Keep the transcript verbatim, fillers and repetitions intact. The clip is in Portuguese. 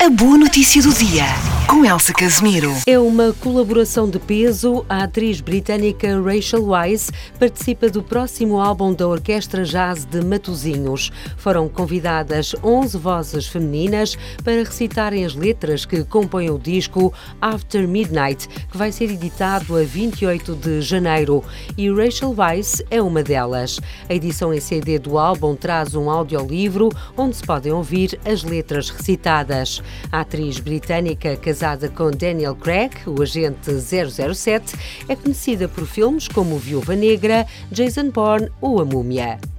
A boa notícia do dia, com Elsa Casimiro. É uma colaboração de peso. A atriz britânica Rachel Weisz participa do próximo álbum da Orquestra Jazz de Matosinhos. Foram convidadas onze vozes femininas para recitarem as letras que compõem o disco After Midnight, que vai ser editado a vinte e oito de janeiro. E Rachel Weisz é uma delas. A edição em C D do álbum traz um audiolivro onde se podem ouvir as letras recitadas. A atriz britânica, casada com Daniel Craig, o agente zero zero sete, é conhecida por filmes como Viúva Negra, Jason Bourne ou A Múmia.